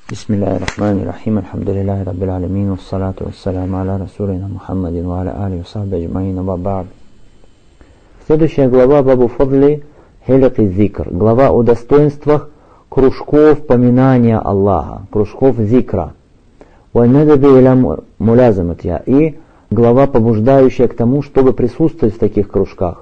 Бисмиллахи рахмани рахим, альхамдулиллахи раббил алямин, вассалату вассаляму аля расулина Мухаммадин ва аля али ва сахби аджмаин, ва ба'д. Следующая глава Бабу Фадли Хелик и Зикр. Глава о достоинствах кружков поминания Аллаха, кружков зикра. И глава, побуждающая к тому, чтобы присутствовать в таких кружках.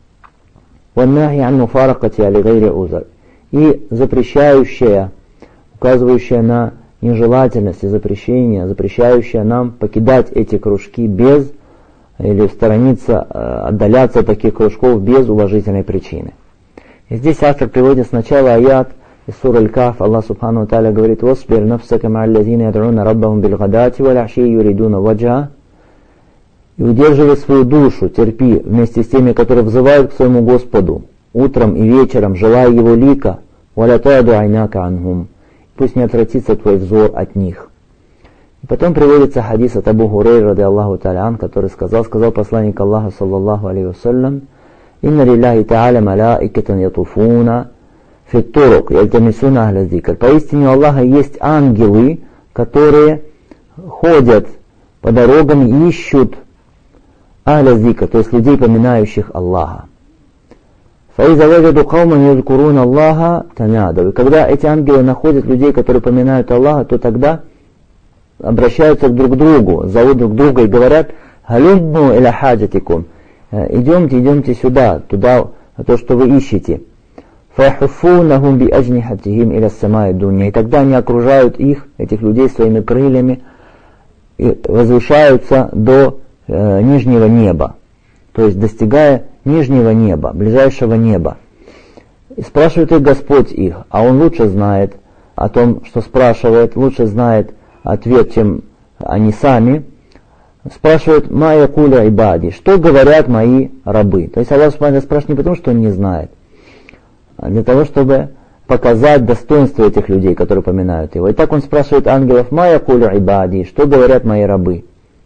И запрещающая, указывающая на нежелательность и запрещение, запрещающая нам покидать эти кружки без, или сторониться, отдаляться от таких кружков без уважительной причины. И здесь автор приводит сначала аят из суры Аль-Каф. Аллах Субхану ва Тааля говорит: «Васбир нафсака ма'а аллазина яд'уна раббахум билгадати валь аши юридуна ваджа». И удерживай свою душу, терпи вместе с теми, которые взывают к своему Господу утром и вечером, желая его лика. «Валя та'ду айнака анхум». Пусть не отвратится твой взор от них. И потом приводится хадис от Абу Хурейры, ради Аллаху та'аля, который сказал посланник Аллаха, саллаллаху алейхи вассалям: «Инна лиллахи та'аля малаикатан ятуфуна фит турук ялтамисуна ахля зикр». Поистине у Аллаха есть ангелы, которые ходят по дорогам и ищут ахля зикр, то есть людей, поминающих Аллаха. فإذا وجدوا قوما يذكرون الله تنادوا. И когда эти ангелы находят людей, которые поминают Аллаха, то тогда обращаются друг к другу, зовут друг друга и говорят: «Халюмну иля хаджатикум». Идемте сюда, туда, то, что вы ищете. فَيَحُفُّونَهُمْ بِأَجْنِحَتِهِمْ إِلَى السَّمَاءِ الدُّنْيَا. И тогда они окружают их, этих людей, своими крыльями и возвышаются до нижнего неба, то есть достигая нижнего неба, ближайшего неба. И спрашивает их Господь их, а Он лучше знает о том, что спрашивает, лучше знает ответ, чем они сами. Спрашивает: «Ма якуля ибади», что говорят мои рабы. То есть Аллах Субхану спрашивает не потому, что Он не знает, а для того, чтобы показать достоинство этих людей, которые поминают Его. И так Он спрашивает ангелов: «Ма якуля ибади», что говорят мои рабы.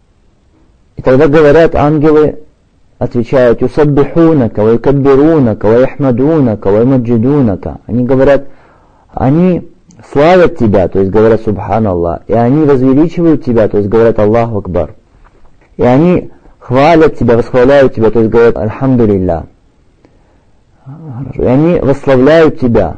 И тогда говорят ангелы, отвечают: «Юсаббихунака, ва юкаббирунака, ва яхмадунака, ва юмаджидунака». Они говорят, они славят Тебя, то есть говорят Субханаллах, и они возвеличивают Тебя, то есть говорят Аллаху Акбар. И они хвалят Тебя, восхваляют Тебя, то есть говорят Альхамдулиллах. И они восславляют Тебя.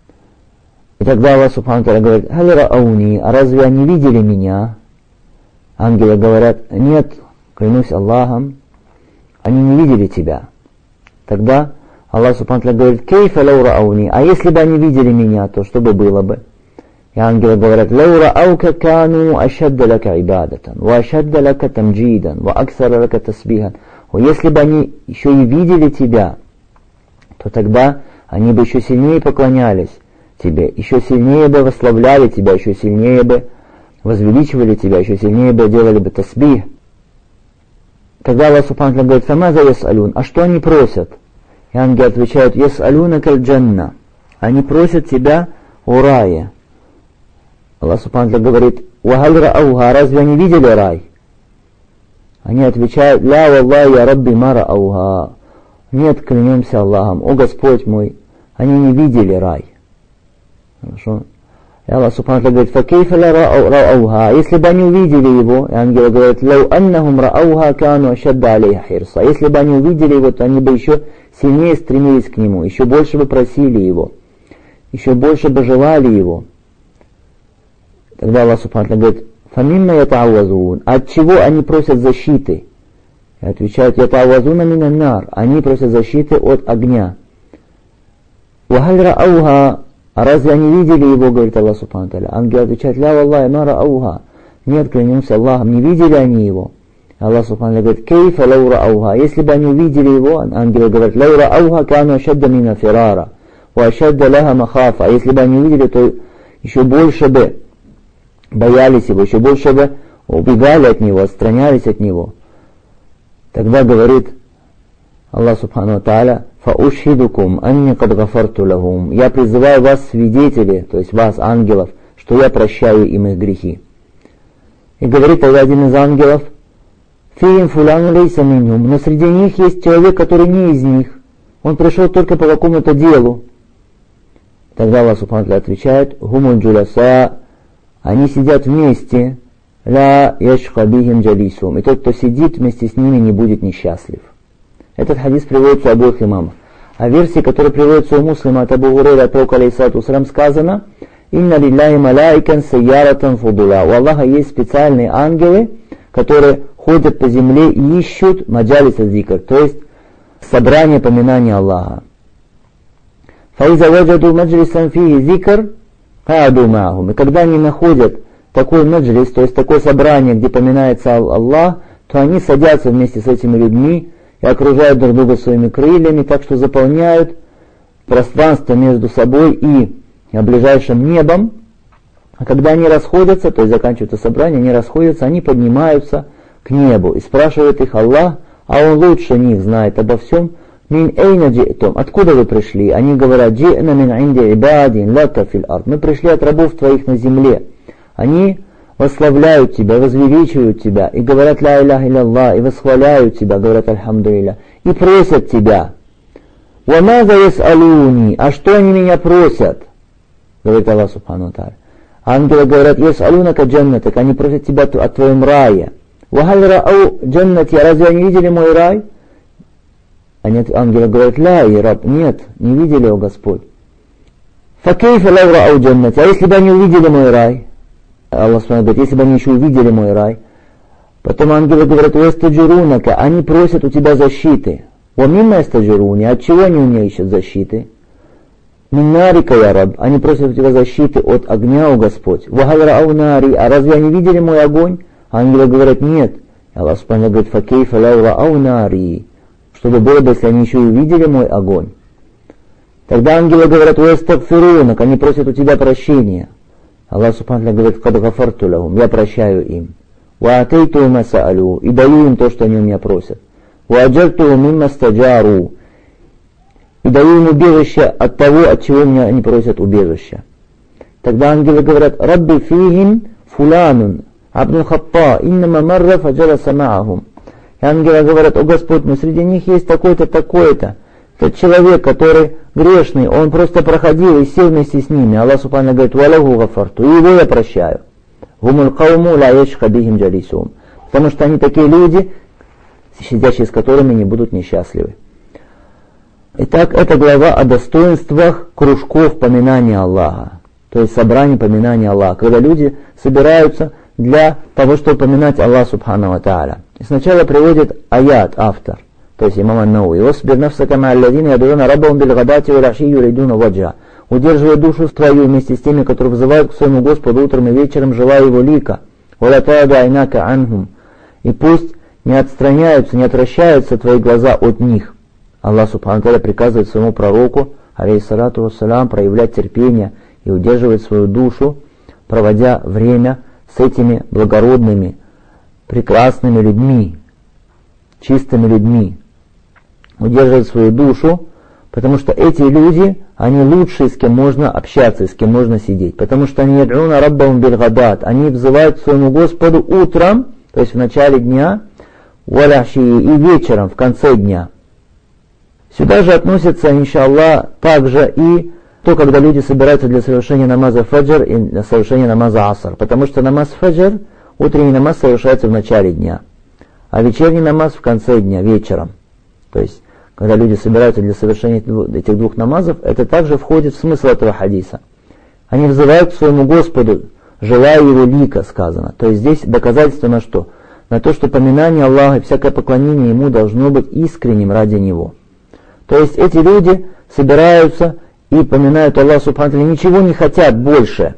И тогда Аллах Субхану Тааля говорит: «Халь раауни», а разве они видели меня? Ангелы говорят: «Нет, клянусь Аллахом, они не видели Тебя». Тогда Аллах Субхану Тааля говорит: «Кейфа лау раауни», а если бы они видели меня, то что бы было бы? И ангелы говорят: «Лау рааука кану ашадда лака ибадатан, ва ашадда лака тамджидан, ва аксара лака тасбихан». Если бы они еще и видели Тебя, то тогда они бы еще сильнее поклонялись Тебе, еще сильнее бы восславляли Тебя, еще сильнее бы возвеличивали Тебя, еще сильнее бы делали бы тасбих». Тогда Аллах Субхану Тааля говорит: «Фамаза ясалюн», а что они просят? И ангелы отвечают: «Ясалюнака аль-джанна», они просят Тебя о рае. Аллах Субхану Тааля говорит: «Вахаль раауха», разве они видели рай? Они отвечают: «Ля валлахи я рабби ма раауха». Нет, клянемся Аллахом, о Господь мой, они не видели рай. Хорошо? И Аллах Субхану Тааля говорит: «Факейфа ля раауха», если бы они увидели его, и ангелы говорят: «Лау аннахум раауха кану ашадда алейха хирса», если бы они увидели его, то они бы еще сильнее стремились к нему, еще больше бы просили его, еще больше бы желали его. Тогда Аллах Субхану Тааля говорит: «Фамимма ятауазун», от чего они просят защиты? И отвечают: «Ятауазуна минан нар», они просят защиты от огня. «Вахаль раауха», а разве они видели его, говорит Аллах Субхану Тааля? Ангелы отвечают: «Ля валлахи ма раауха», нет, клянемся Аллахом, не видели они его. Аллах Субхану Тааля говорит: «Кейфа лау раауха», если бы они увидели его, ангелы говорят: «Лау раауха кану ашадда мина фирара, ва ашадда лаха махафа», а если бы они увидели, то еще больше бы боялись его, еще больше бы убегали от него, отстранялись от него. Тогда говорит Аллах Субхану Тааля: «Фаушхидукум анни кад гафарту лахум», я призываю вас, свидетели, то есть вас, ангелов, что я прощаю им их грехи. И говорит тогда один из ангелов: «Фиим фулян лейса минхум», но среди них есть человек, который не из них, он пришел только по какому-то делу. Тогда Аллах Субхану Тааля отвечает: «Хумуль джуляса они сидят вместе, ля яшка бихим джалисум, и тот, кто сидит вместе с ними, не будет несчастлив. Этот хадис приводится у обоих имамов. А в версии, которая приводится у Муслима от Абу Хурайры, от пророка алейхиссалату вассалям, сказано: «Инна лилляхи малаикан сайяратан фудула». У Аллаха есть специальные ангелы, которые ходят по земле и ищут маджалис ад-зикр, то есть собрание поминания Аллаха. «Фаиза ваджаду маджлисан фихи зикр кааду маахум». И когда они находят такой маджлис, то есть такое собрание, где поминается Аллах, то они садятся вместе с этими людьми и окружают друг друга своими крыльями, так что заполняют пространство между собой и ближайшим небом. А когда они расходятся, то есть заканчивается собрание, они расходятся, они поднимаются к небу и спрашивает их Аллах, а Он лучше них знает обо всем. «Мин эйна джи'тум», откуда вы пришли? Они говорят: «Джи'на мин инди ибадин лака фил ард». Мы пришли от рабов твоих на земле. Они восславляют тебя, возвеличивают тебя и говорят ля иляха илlallah, и восхваляют тебя, говорят альхамдулилля, и просят тебя. «Ва маза яс'алуни», а что они меня просят? Говорит Аллах субхану тааля. Ангелы говорят: яс'алунака джаннатак, они просят тебя о твоем рае. «Ва халь рау джаннати», разве они видели мой рай? Ангелы говорят: ля, и раб, нет, не видели, о Господь. «Факейфа лау рау джаннати», а если бы они увидели мой рай? Аллах говорит: если бы они еще увидели мой рай. Потом ангелы говорят: «Уэстаджирунака», они просят у тебя защиты. «Ва мимма эстаджируни», от чего они у меня ищут защиты? «Миннарика я раб», они просят у тебя защиты от огня, о Господь. «Ва халь рау нари», а разве они видели мой огонь? Ангелы говорят: нет. Аллах говорит: «Факейфа лау рау нари», чтобы было бы, если они еще и увидели мой огонь. Тогда ангелы говорят: «Уэстагфирунак», они просят у тебя прощения. Аллах субхану говорит: «Кад гафарту лахум», я прощаю им. «Ва атейту ма саалю», и даю им то, что они у меня просят. «Ва аджарту мимма стаджару», и даю им убежище от того, от чего меня они просят убежища. Тогда ангелы говорят: «Рабби фихим фуланун абдун хатта, иннама марра фаджаласа маахум». И ангелы говорят: «О Господь, но среди них есть такой-то, такой-то». Тот человек, который грешный, он просто проходил и сел вместе с ними. Аллах субхану говорит: «Валаху гафарту», и его я прощаю. «Гумул кауму ла яшка бихим джалисум», потому что они такие люди, сидящие с которыми не будут несчастливы. Итак, это глава о достоинствах кружков поминания Аллаха, то есть собраний поминания Аллаха, когда люди собираются для того, чтобы поминать Аллаха субхану ва тааля. И сначала приводит аят автор, то есть имам ан-Навави: «Восбир нафсака ма алладина ядуна раббахум биль гадати валь аши юридуна ваджа». Удерживай душу твою вместе с теми, которые взывают к своему Господу утром и вечером, желая его лика. «Валя та'ада айнака анхум», и пусть не отстраняются, не отвращаются твои глаза от них. Аллах субхану тааля приказывает своему пророку, алейхиссалату вассалям, проявлять терпение и удерживать свою душу, проводя время с этими благородными, прекрасными людьми, чистыми людьми. Удерживать свою душу, потому что эти люди, они лучшие, с кем можно общаться, с кем можно сидеть. Потому что они яд'уна раббахум биль гадат, они взывают к своему Господу утром, то есть в начале дня, валь аши, и вечером, в конце дня. Сюда же относится, иншаллах, также и то, когда люди собираются для совершения намаза фаджр и для совершения намаза аср. Потому что намаз фаджр, утренний намаз, совершается в начале дня, а вечерний намаз в конце дня, вечером. То есть, когда люди собираются для совершения этих двух намазов, это также входит в смысл этого хадиса. Они взывают к своему Господу, желая его лика, сказано. То есть здесь доказательство на что? На то, что поминание Аллаха и всякое поклонение Ему должно быть искренним ради Него. То есть эти люди собираются и поминают Аллаха субхану тааля, ничего не хотят больше.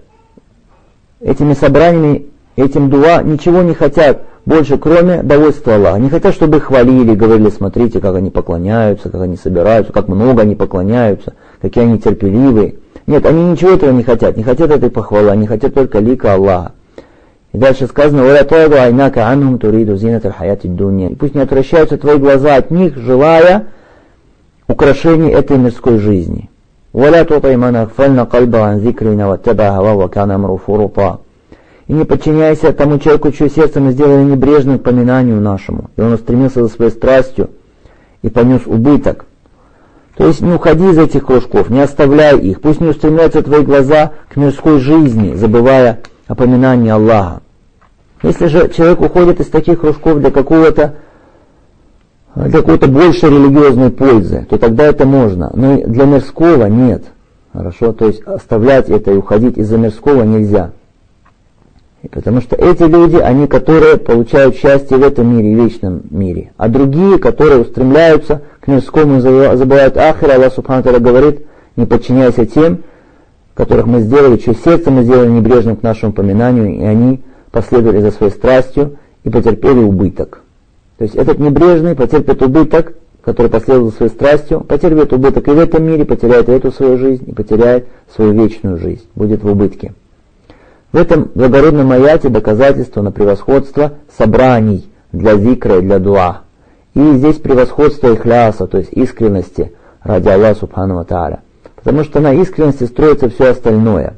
Этими собраниями, этим дуа ничего не хотят больше, кроме довольства Аллаха. Не хотят, чтобы их хвалили, говорили: смотрите, как они поклоняются, как они собираются, как много они поклоняются, какие они терпеливые. Нет, они ничего этого не хотят этой похвалы, они хотят только лика Аллаха. И дальше сказано: «Валя та'аду айнака анхум туриду зинат аль-хаяти ад-дунья». И пусть не отвращаются твои глаза от них, желая украшений этой мирской жизни. «Валя тутай ман агфальна кальба ан зикрина ваттаба хава ва кана амру фурута». И не подчиняйся тому человеку, чье сердце мы сделали небрежным к поминанию нашему, и он устремился за своей страстью и понес убыток. То есть не уходи из этих кружков, не оставляй их, пусть не устремляются твои глаза к мирской жизни, забывая опоминания Аллаха. Если же человек уходит из таких кружков для какой-то большей религиозной пользы, то тогда это можно. Но для мирского нет. Хорошо? То есть оставлять это и уходить из-за мирского нельзя. Потому что эти люди, они, которые получают счастье в этом мире, в вечном мире. А другие, которые устремляются к мирскому и забывают ахира, Аллах Субхану Тааля говорит: не подчиняйся тем, которых мы сделали, чье сердце мы сделали небрежным к нашему поминанию, и они последовали за своей страстью и потерпели убыток. То есть этот небрежный потерпит убыток, который последовал за своей страстью, потерпит убыток и в этом мире, потеряет эту свою жизнь и потеряет свою вечную жизнь, будет в убытке. В этом благородном аяте доказательство на превосходство собраний для зикра и для дуа. И здесь превосходство ихляса, то есть искренности ради Аллаха Субхану ва Тааля. Потому что на искренности строится все остальное.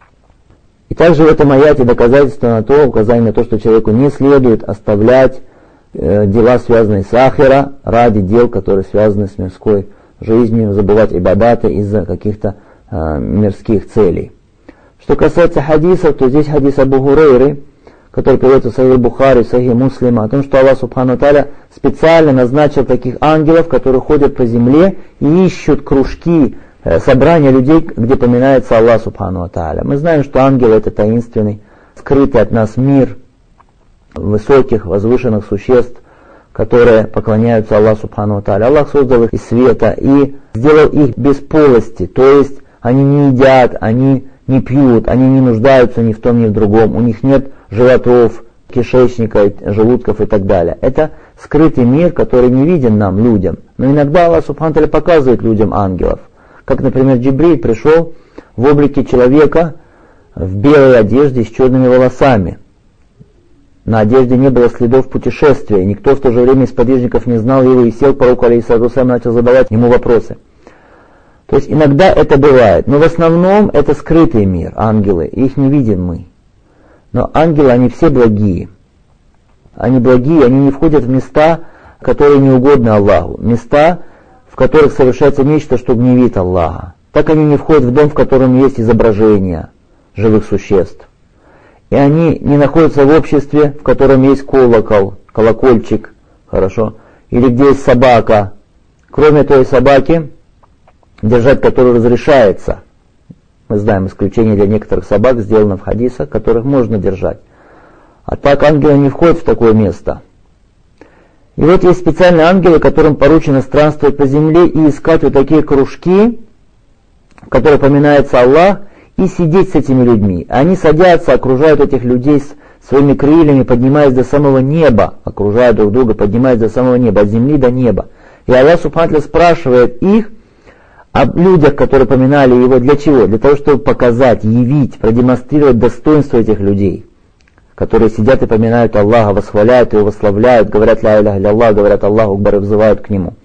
И также в этом аяте доказательство на то, указание на то, что человеку не следует оставлять дела, связанные с ахира, ради дел, которые связаны с мирской жизнью, забывать ибадаты из-за каких-то мирских целей. Что касается хадисов, то здесь хадис Абу Хурейры, который приводится в Сахих Бухари, в Сахих Муслима, о том, что Аллах Субхану ва Тааля специально назначил таких ангелов, которые ходят по земле и ищут кружки, собрания людей, где поминается Аллах Субхану ва Тааля. Мы знаем, что ангелы — это таинственный, скрытый от нас мир высоких, возвышенных существ, которые поклоняются Аллаху Субхану ва Тааля. Аллах создал их из света и сделал их без полости, то есть они не едят, они не пьют, они не нуждаются ни в том, ни в другом, у них нет животов, кишечника, желудков и так далее. Это скрытый мир, который не виден нам, людям. Но иногда Аллах Субхану ва Тааля показывает людям ангелов. Как, например, Джибриль пришел в облике человека в белой одежде с черными волосами. На одежде не было следов путешествия, никто в то же время из подвижников не знал его, и сел пророк алейхиссалату вассалям, начал задавать ему вопросы. То есть иногда это бывает, но в основном это скрытый мир, ангелы, их не видим мы. Но ангелы, они все благие. Они благие, они не входят в места, которые не угодны Аллаху, места, в которых совершается нечто, что гневит Аллаха. Так они не входят в дом, в котором есть изображения живых существ. И они не находятся в обществе, в котором есть колокол, колокольчик, хорошо, или где есть собака. Кроме той собаки, держать которую разрешается. Мы знаем, исключение для некоторых собак сделано в хадисах, которых можно держать. А так ангелы не входят в такое место. И вот есть специальные ангелы, которым поручено странствовать по земле и искать вот такие кружки, в которых поминается Аллах, и сидеть с этими людьми. Они садятся, окружают этих людей своими крыльями, поднимаясь до самого неба, окружают друг друга, поднимаясь до самого неба, от земли до неба. И Аллах Субхану ва Тааля спрашивает их о людях, которые поминали его, для чего? Для того, чтобы показать, явить, продемонстрировать достоинство этих людей, которые сидят и поминают Аллаха, восхваляют его, восславляют, говорят ля иляха илля-Аллах, говорят Аллаху Акбар и взывают к нему.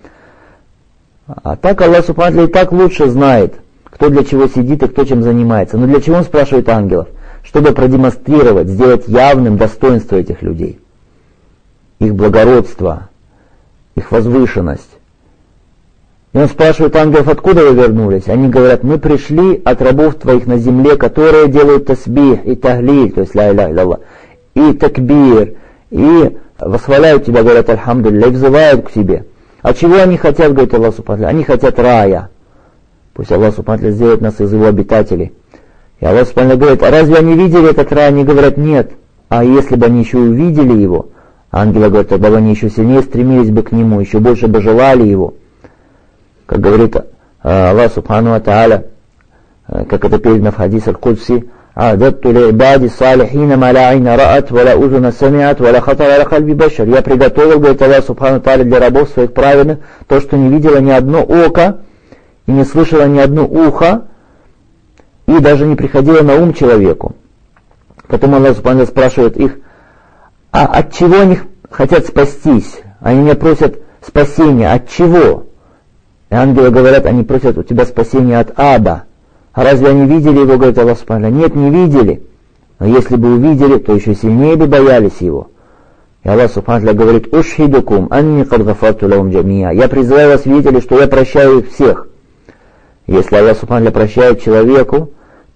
А так Аллах Субхану ва Тааля и так лучше знает, кто для чего сидит и кто чем занимается. Но для чего он спрашивает ангелов? Чтобы продемонстрировать, сделать явным достоинство этих людей, их благородство, их возвышенность. И он спрашивает ангелов, откуда вы вернулись? Они говорят, мы пришли от рабов твоих на земле, которые делают тасбих и тахлиль, то есть ля иляха илля-Аллах, и такбир, и восхваляют тебя, говорят альхамдулилля, и взывают к тебе. А чего они хотят, говорит Аллах Субхану ва Тааля? Они хотят рая. Пусть Аллах Субхану ва Тааля сделает нас из его обитателей. И Аллах Субхану ва Тааля говорит, а разве они видели этот рай? Они говорят, нет. А если бы они еще увидели его, ангелы говорят, тогда бы они еще сильнее стремились бы к нему, еще больше бы желали его. Как говорит Аллах Субхану ва Тааля, как это передано в хадисе аль-Кудси, «А'дадту ли'ибади салихина ма ла айна ра'ат, ва ла узуна сами'ат, ва ла хатара ла кальби башар». Я приготовил, говорит Аллах Субхану ва Тааля, для рабов своих праведных то, что не видело ни одно око, и не слышало ни одно ухо, и даже не приходило на ум человеку. Потом Аллах Субхану ва Тааля спрашивает их, а от чего они хотят спастись? Они меня просят спасения, от чего? И ангелы говорят, они просят у тебя спасения от ада. А разве они видели его, говорит Аллах Субхану ва Тааля? Нет, не видели. Но если бы увидели, то еще сильнее бы боялись его. И Аллах Субхану ва Тааля говорит, «Ушхидукум анни кад гафарту лахум джамия». Я призываю вас, видели, что я прощаю их всех. Если Аллах Субхану ва Тааля прощает человеку,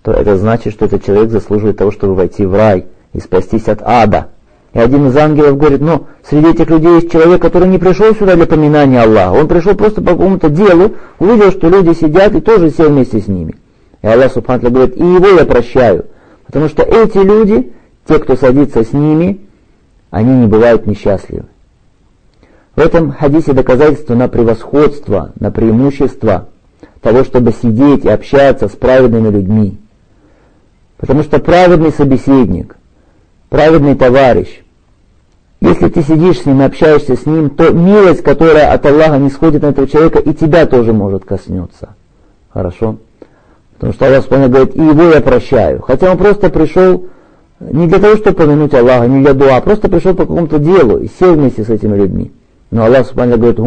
то это значит, что этот человек заслуживает того, чтобы войти в рай и спастись от ада. И один из ангелов говорит, но среди этих людей есть человек, который не пришел сюда для поминания Аллаха. Он пришел просто по какому-то делу, увидел, что люди сидят, и тоже сел вместе с ними. И Аллах Субхану ва Тааля говорит, и его я прощаю. Потому что эти люди, те, кто садится с ними, они не бывают несчастливы. В этом хадисе доказательство на превосходство, на преимущество того, чтобы сидеть и общаться с праведными людьми. Потому что праведный собеседник, праведный товарищ, если ты сидишь с ним и общаешься с ним, то милость, которая от Аллаха не сходит на этого человека, и тебя тоже может коснуться. Хорошо? Потому что Аллах Субхану говорит, и его я прощаю. Хотя он просто пришел не для того, чтобы помянуть Аллаха, не для дуа, просто пришел по какому-то делу и сел вместе с этими людьми. Но Аллах Субхану говорит,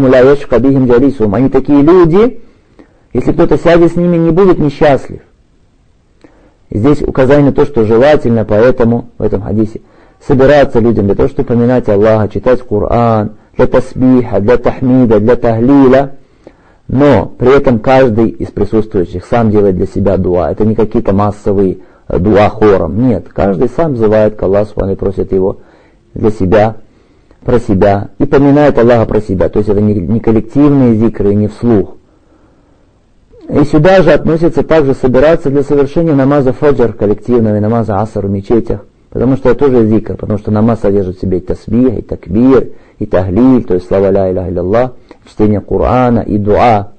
они такие люди, если кто-то сядет с ними, не будет несчастлив. И здесь указание на то, что желательно поэтому в этом хадисе собираться людям для того, чтобы поминать Аллаха, читать Коран, для тасбиха, для тахмида, для тахлиля, но при этом каждый из присутствующих сам делает для себя дуа. Это не какие-то массовые дуа хором. Нет, каждый сам взывает к Аллаху Субхану и просит его для себя, про себя, и поминает Аллаха про себя. То есть это не коллективные зикры, не вслух. И сюда же относится также собираться для совершения намаза фаджр коллективного и намаза аср в мечетях. Потому что это тоже зикр, потому что намаз содержит в себе и тасбих, и такбир, и тахлиль, то есть слава ля иляха илlallah, чтение Корана и дуа.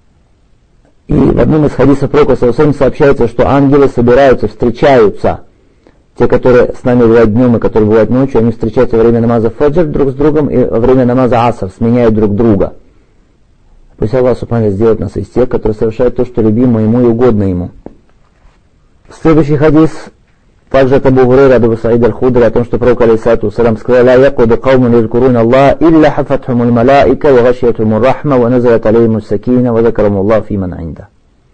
И в одном из хадисов Пророка сообщается, что ангелы собираются, встречаются. Те, которые с нами бывают днем и которые бывают ночью, они встречаются во время намаза фаджр друг с другом и во время намаза аср, сменяют друг друга. Пусть Аллах Субхану сделает нас из тех, которые совершают то, что любимо ему и угодно ему. Следующий хадис также от Абу Хурайра, Абу Саид аль-Худри, о том, что Пророк алейхиссалату вассалям сказал: «Ла якуду кауmun язкурун Аллах, илля хафатхумул малаика, ва гашиятхумур рахма, ва назалат алейхимус сакина, ва закарамуллах фи ман инда».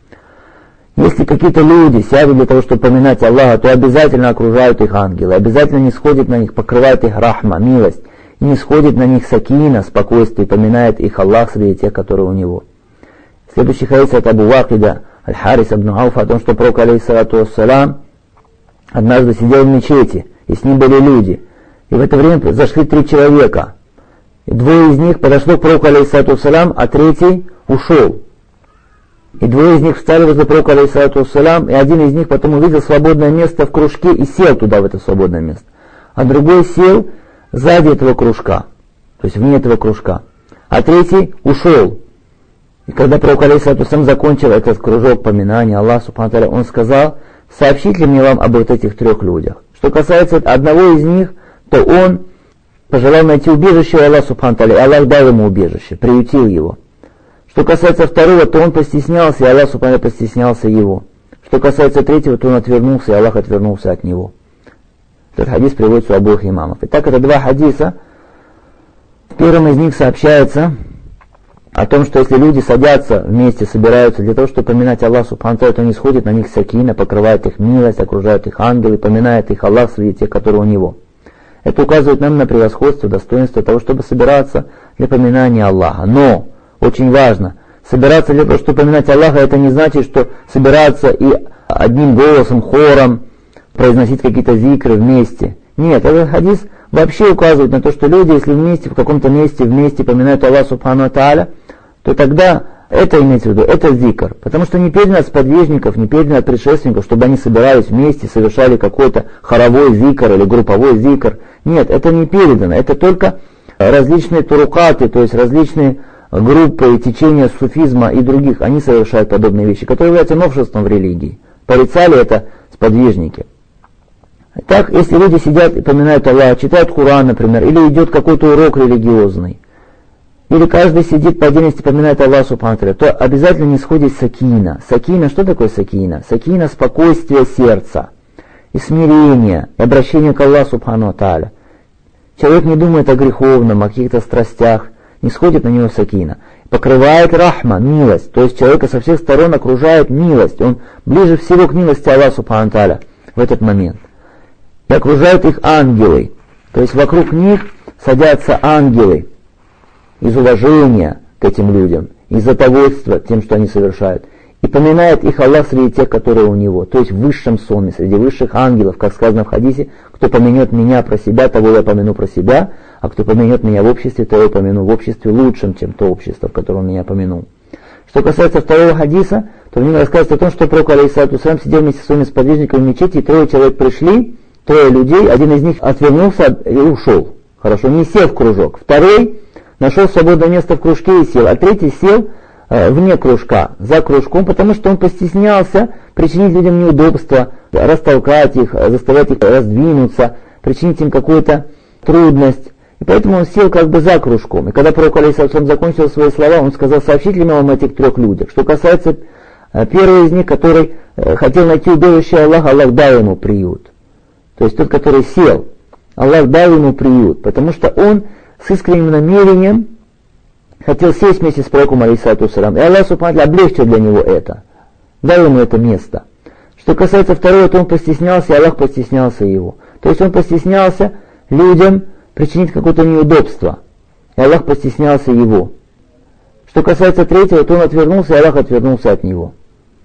Если какие-то люди сядут для того, чтобы поминать Аллаха, то обязательно окружают их ангелы, обязательно не сходит на них, покрывает их рахма, милость, и не сходит на них сакина, спокойствие, поминает их Аллах среди тех, которые у него. Следующий хадис от Абу Вакида аль-Харис ибн Ауфа о том, что Пророк алейхиссалату вассалям однажды сидел в мечети, и с ним были люди. И в это время зашли 3 человека. И 2 из них подошло к Пророку алейхиссалату вассалям, а 3 ушел. И 2 из них встали возле Пророка алейхиссалату вассалям, и один из них потом увидел свободное место в кружке и сел туда, в это свободное место. А другой сел сзади этого кружка, то есть вне этого кружка. А 3 ушел. И когда Пророк алейхиссалату вассалям закончил этот кружок поминания Аллаха Субхану ва Тааля, он сказал: «Сообщить ли мне вам об вот этих 3 людях?» Что касается одного из них, то он пожелал найти убежище у Аллаха Субхану ва Тааля, и Аллах дал ему убежище, приютил его. Что касается второго, то он постеснялся, и Аллах Субхану ва Тааля постеснялся его. Что касается 3-го, то он отвернулся, и Аллах отвернулся от него. Этот хадис приводится у обоих имамов. Итак, это 2 хадиса. В первом из них сообщается о том, что если люди садятся вместе, собираются для того, чтобы поминать Аллаха Субхану ва Тааля, то не сходит на них сакина, покрывает их милость, окружает их ангелы, поминает их Аллах среди тех, которые у него. Это указывает нам на превосходство, достоинство того, чтобы собираться для поминания Аллаха. Но, очень важно, собираться для того, чтобы поминать Аллаха, это не значит, что собираться и одним голосом, хором произносить какие-то зикры вместе. Нет, этот хадис вообще указывает на то, что люди, если вместе, в каком-то месте вместе поминают Аллаха Субхану ва Тааля, то тогда это имеется в виду, это зикр. Потому что не передано от сподвижников, не передано от предшественников, чтобы они собирались вместе, совершали какой-то хоровой зикр или групповой зикр. Нет, это не передано. Это только различные турукаты, то есть различные группы и течения суфизма и других, они совершают подобные вещи, которые являются новшеством в религии. Порицали это сподвижники. Так, если люди сидят и поминают Аллаха, читают Коран, например, или идет какой-то урок религиозный, или каждый сидит по отдельности и поминает Аллаха Субхану ва Тааля, то обязательно не сходит сакина. Сакина, что такое сакина? Сакина — спокойствие сердца, и смирение, и обращение к Аллаху Субхану ва Тааля. Человек не думает о греховном, о каких-то страстях, не сходит на него сакина. Покрывает рахма, милость, то есть человека со всех сторон окружает милость, он ближе всего к милости Аллаха Субхану ва Тааля в этот момент. И окружают их ангелы, то есть вокруг них садятся ангелы из уважения к этим людям, из задовольства тем, что они совершают. и поминает их Аллах среди тех, которые у него, то есть в высшем сонме, среди высших ангелов, как сказано в хадисе, кто помянет меня про себя, того я помяну про себя, а кто помянет меня в обществе, того я помяну в обществе лучшим, чем то общество, в котором меня помянул. Что касается второго хадиса, то в нем рассказывается о том, что пророк алейхиссалату вассалям сидел вместе со своими сподвижниками в мечети, и 3 человек пришли, 3 людей, один из них отвернулся и ушел. Хорошо, не сел в кружок. 2 нашел свободное место в кружке и сел, а 3 сел вне кружка, за кружком, потому что он постеснялся причинить людям неудобства, растолкать их, заставлять их раздвинуться, причинить им какую-то трудность. И поэтому он сел как бы за кружком. И когда пророк алейхиссалам закончил свои слова, он сказал: сообщить ли мне вам этих 3 людях? Что касается первого из них, который хотел найти убежище Аллаха, Аллах дал ему приют. То есть тот, который сел, Аллах дал ему приют, потому что он с искренним намерением хотел сесть вместе с пророком алейхиссалату вассалям. И Аллах субхану ва тааля облегчил для него это, дал ему это место. Что касается второго, то он постеснялся, и Аллах постеснялся его. То есть он постеснялся людям причинить какое-то неудобство, и Аллах постеснялся его. Что касается третьего, то он отвернулся, и Аллах отвернулся от него.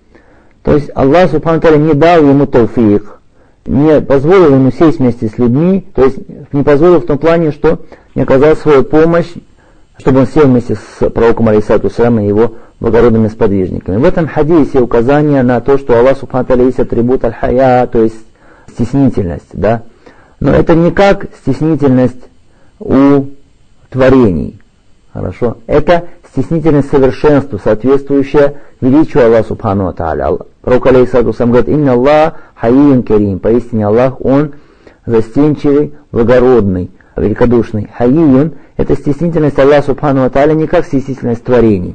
То есть Аллах субхану ва тааля не дал ему тауфик, не позволил ему сесть вместе с людьми, то есть не позволил в том плане, что не оказал свою помощь, чтобы он сел вместе с пророком алейхиссалату вассалям и его благородными сподвижниками. В этом хадисе указание на то, что Аллах субхану ва тааля есть атрибут аль-хая, то есть стеснительность, да. Но это не как стеснительность у творений. Хорошо? Это стеснительность совершенству, соответствующая величию Аллаха субхану ва тааля. Пророк алейхиссалату вассалям говорит: «Инна Аллах хайюн карим». Поистине Аллах, Он застенчивый, благородный, великодушный. Хайюн — это стеснительность Аллаха субхану ва тааля, не как стеснительность творений.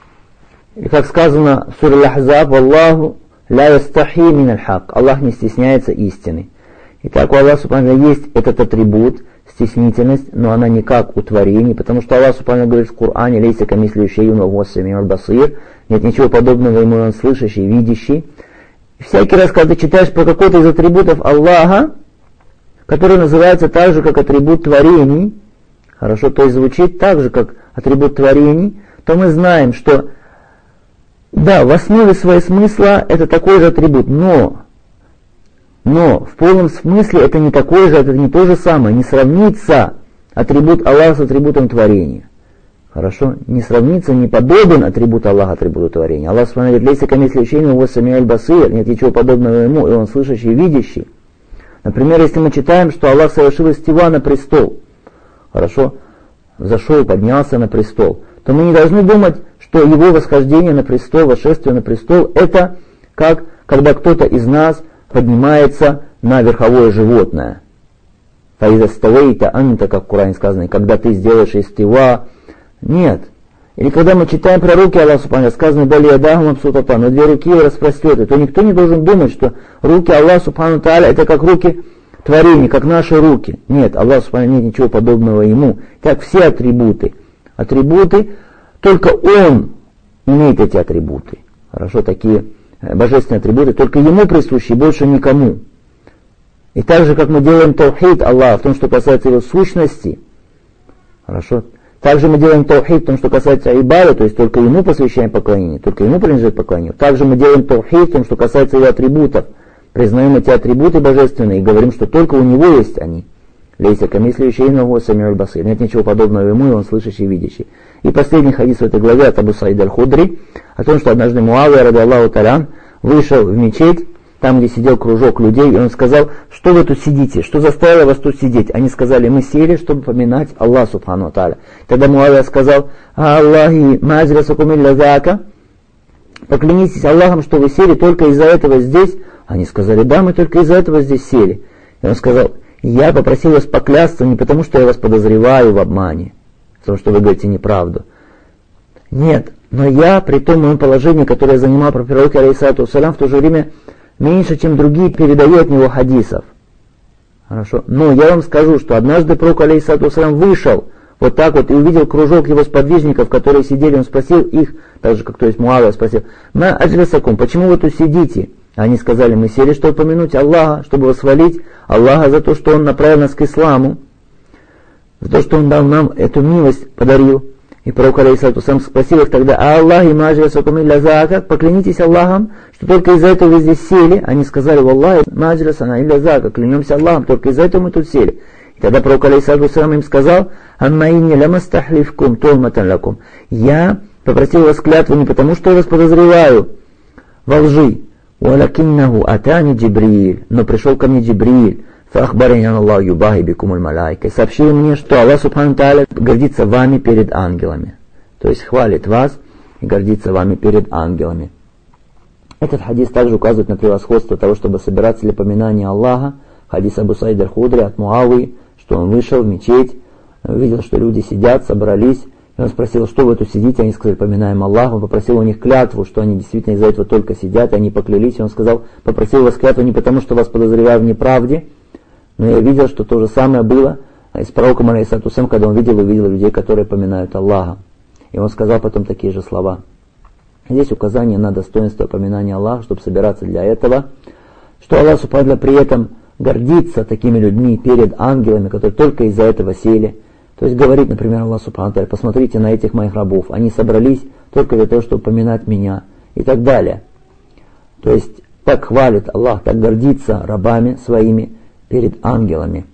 И как сказано в суре Аль-Ахзаб: «Аллаху ля ястахи мин аль-хак». Аллах не стесняется истины. Итак, у Аллаха субхану ва тааля есть этот атрибут, стеснительность, но она не как у творений, потому что Аллах субхану ва тааля говорит в Коране: «Лейса камисли шей'ун ва хуа ас-сами'уль басир». Нет ничего подобного ему, он слышащий, видящий. И всякий раз, когда ты читаешь про какой-то из атрибутов Аллаха, который называется так же, как атрибут творений, хорошо, то есть звучит так же, как атрибут творений, то мы знаем, что да, в основе своего смысла это такой же атрибут, но в полном смысле это не такой же, это не то же самое, не сравнится атрибут Аллаха с атрибутом творения. Хорошо? Не сравнится, не подобен атрибут Аллаха атрибуту творения. Аллах субхану говорит: «Лейса камисли шей'ун ва хуа ас-сами'уль басир». Нет ничего подобного ему, и он слышащий и видящий. Например, если мы читаем, что Аллах совершил истива на престол, хорошо, зашел, поднялся на престол, то мы не должны думать, что его восхождение на престол, восшествие на престол, это как когда кто-то из нас поднимается на верховое животное. «Фаиза ставейта анта», как в Коране сказано, когда ты сделаешь истива. Нет. Или когда мы читаем про руки Аллаха субхану ва тааля, сказано: «Бали ядаху мабсутатан», но 2 руки его распростерты, то никто не должен думать, что руки Аллаха субхану ва тааля это как руки творений, как наши руки. Нет, Аллах субхану ва тааля нет ничего подобного ему. Так все атрибуты, только Он имеет эти атрибуты. Хорошо, такие божественные атрибуты, только Ему присущи, больше никому. И так же, как мы делаем таухид Аллаха в том, что касается Его сущности, хорошо, также мы делаем таухид в том, что касается ибады, то есть только Ему посвящаем поклонение, только Ему принадлежит поклонение. Также мы делаем таухид в том, что касается Его атрибутов, признаем эти атрибуты божественные и говорим, что только у Него есть они. «Лейса камисли шей'ун ва хуа ас-сами'уль басир». Нет ничего подобного ему, и он слышащий и видящий. И последний хадис в этой главе от Абу Саида аль-Худри о том, что однажды Муавия, ради Аллаху та'аля, вышел в мечеть, там, где сидел кружок людей, и он сказал: «Что вы тут сидите? Что заставило вас тут сидеть?» Они сказали: «Мы сели, чтобы поминать Аллаха субхану ва тааля». Тогда Муавия сказал: «Аллахи ма аджласакум илля зака». Поклянитесь Аллахом, что вы сели только из-за этого здесь. Они сказали: «Да, мы только из-за этого здесь сели». И он сказал: «Я попросил вас поклясться не потому, что я вас подозреваю в обмане, в том, что вы говорите неправду. Нет, но я, при том моем положении, которое я занимал про пророка алейхиссалату вассалям, в то же время меньше, чем другие, передаю от него хадисов. Хорошо. Но я вам скажу, что однажды пророк алейхиссалату вассалям вышел вот так вот и увидел кружок его сподвижников, которые сидели, он спросил их, так же, как то есть Муавия спросил: «Ма аджласакум, почему вы тут сидите?» Они сказали: «Мы сели, чтобы помянуть Аллаха, чтобы восхвалить Аллаха за то, что Он направил нас к исламу, за то, что Он дал нам эту милость, подарил». И пророк алейхиссалату сам спросил их тогда: «А Аллахи маджлисакум илля зака?» Поклянитесь Аллахом, что только из-за этого вы здесь сели. Они сказали: «Валлахи маджлисана илля зака», клянемся Аллахом, только из-за этого мы тут сели. И тогда пророк алейхиссалату им сказал: «Амма инни ламастахлифкум тухматан лакум». Я попросил вас клятву не потому, что я вас подозреваю во лжи. «Валакиннаху атани Джибриль», но пришел ко мне Джибриль. «Фахбарини Аллаху юбахи бикумуль малайка», и сообщил мне, что Аллах субхану тааля гордится вами перед ангелами. То есть хвалит вас и гордится вами перед ангелами. Этот хадис также указывает на превосходство того, чтобы собираться для поминания Аллаха. Хадис Абу Саид аль-Худри от Муавии, что он вышел в мечеть, видел, что люди сидят, собрались, и он спросил: что вы тут сидите? Они сказали: поминаем Аллаха. Он попросил у них клятву, что они действительно из-за этого только сидят, и они поклялись. И он сказал: попросил вас клятву не потому, что вас подозреваю в неправде, но я видел, что то же самое было с пророком алейхиссалату вассалям, когда он увидел людей, которые поминают Аллаха. И он сказал потом такие же слова. Здесь указание на достоинство поминания Аллаха, чтобы собираться для этого, что Аллах субхану ва тааля при этом гордится такими людьми перед ангелами, которые только из-за этого сели. То есть говорит, например, Аллах субхану ва тааля: посмотрите на этих моих рабов, они собрались только для того, чтобы поминать меня, и так далее. То есть так хвалит Аллах, так гордится рабами своими перед ангелами.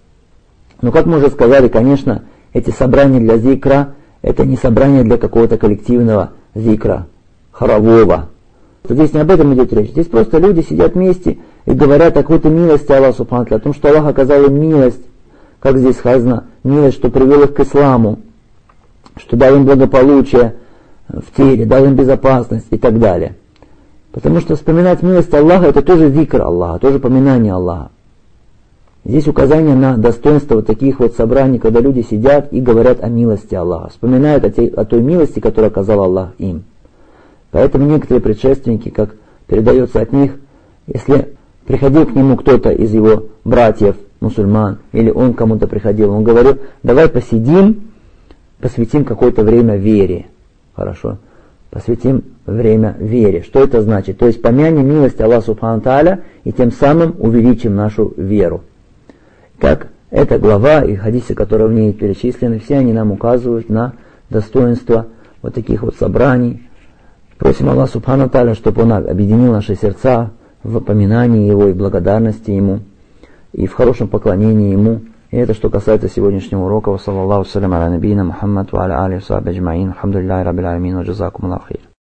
Но как мы уже сказали, конечно, эти собрания для зикра, это не собрание для какого-то коллективного зикра, хорового. Здесь не об этом идет речь. Здесь просто люди сидят вместе и говорят о какой-то милости Аллаха субхану ва тааля, о том, что Аллах оказал им милость, как здесь сказано, милость, что привел их к исламу, что дал им благополучие в теле, дал им безопасность и так далее. Потому что вспоминать милость Аллаха — это тоже зикр Аллаха, тоже поминание Аллаха. Здесь указание на достоинство вот таких вот собраний, когда люди сидят и говорят о милости Аллаха, вспоминают о той милости, которую оказал Аллах им. Поэтому некоторые предшественники, как передается от них, если приходил к нему кто-то из его братьев, мусульман, или он кому-то приходил, он говорил: давай посидим, посвятим какое-то время вере. Хорошо? Посвятим время вере. Что это значит? То есть помянем милость Аллаха субхану ва тааля и тем самым увеличим нашу веру. Как эта глава и хадисы, которые в ней перечислены, все они нам указывают на достоинство вот таких вот собраний. Просим Аллаха субхану ва тааля, чтобы Он объединил наши сердца в поминании Его и благодарности Ему, и в хорошем поклонении Ему. И это что касается сегодняшнего урока. Ва саллаллаху салям аля набийна Мухаммад ва аля алихи ва сахбихи аджмаин. Алхамдулиллахи раббил алямин ва джазакумуллаху хейр.